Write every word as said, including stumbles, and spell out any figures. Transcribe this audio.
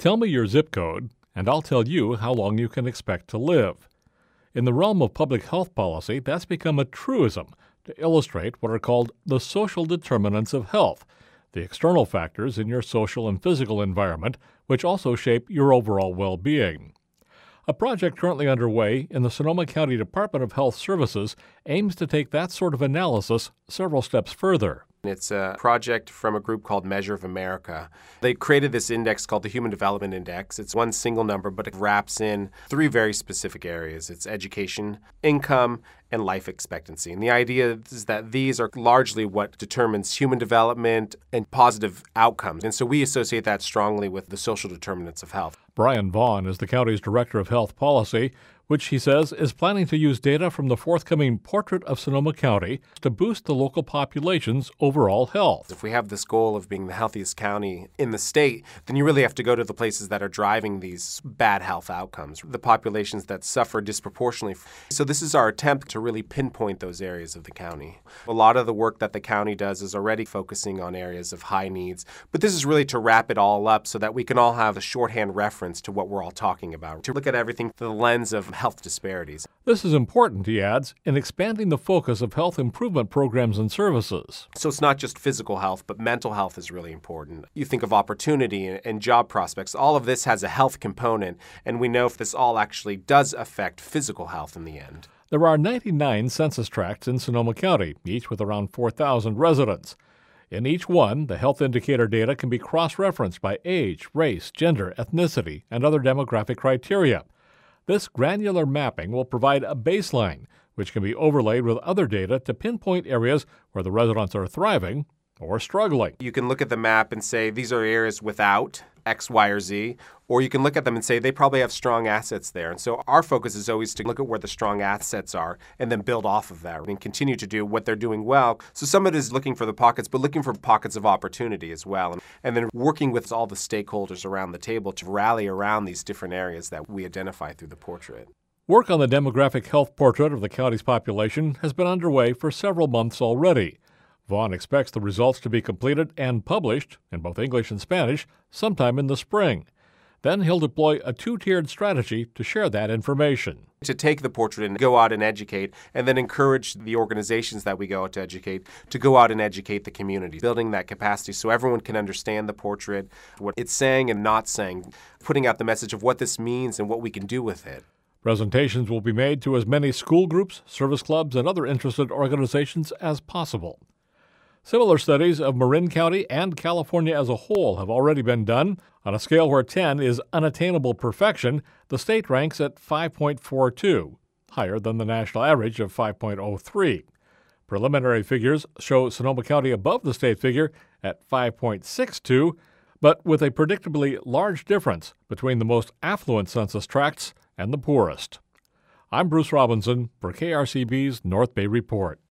Tell me your zip code, and I'll tell you how long you can expect to live. In the realm of public health policy, that's become a truism to illustrate what are called the social determinants of health, the external factors in your social and physical environment, which also shape your overall well-being. A project currently underway in the Sonoma County Department of Health Services aims to take that sort of analysis several steps further. It's a project from a group called Measure of America. They created this index called the Human Development Index. It's one single number, but it wraps in three very specific areas. It's education, income, and life expectancy. And the idea is that these are largely what determines human development and positive outcomes. And so we associate that strongly with the social determinants of health. Brian Vaughn is the county's Director of Health Policy, which he says is planning to use data from the forthcoming Portrait of Sonoma County to boost the local population's overall health. If we have this goal of being the healthiest county in the state, then you really have to go to the places that are driving these bad health outcomes, the populations that suffer disproportionately. So this is our attempt to really pinpoint those areas of the county. A lot of the work that the county does is already focusing on areas of high needs, but this is really to wrap it all up so that we can all have a shorthand reference to what we're all talking about, to look at everything through the lens of health disparities. This is important, he adds, in expanding the focus of health improvement programs and services. So it's not just physical health, but mental health is really important. You think of opportunity and job prospects. All of this has a health component, and we know if this all actually does affect physical health in the end. There are ninety-nine census tracts in Sonoma County, each with around four thousand residents. In each one, the health indicator data can be cross-referenced by age, race, gender, ethnicity, and other demographic criteria. This granular mapping will provide a baseline, which can be overlaid with other data to pinpoint areas where the residents are thriving or struggling. You can look at the map and say these are areas without X, Y, or Z, or you can look at them and say they probably have strong assets there. And so our focus is always to look at where the strong assets are and then build off of that and continue to do what they're doing well. So some of it is looking for the pockets, but looking for pockets of opportunity as well. And, and then working with all the stakeholders around the table to rally around these different areas that we identify through the portrait. Work on the demographic health portrait of the county's population has been underway for several months already. Vaughn expects the results to be completed and published, in both English and Spanish, sometime in the spring. Then he'll deploy a two-tiered strategy to share that information. To take the portrait and go out and educate, and then encourage the organizations that we go out to educate to go out and educate the community, building that capacity so everyone can understand the portrait, what it's saying and not saying, putting out the message of what this means and what we can do with it. Presentations will be made to as many school groups, service clubs, and other interested organizations as possible. Similar studies of Marin County and California as a whole have already been done. On a scale where ten is unattainable perfection, the state ranks at five point four two, higher than the national average of five point oh three. Preliminary figures show Sonoma County above the state figure at five point six two, but with a predictably large difference between the most affluent census tracts and the poorest. I'm Bruce Robinson for K R C B's North Bay Report.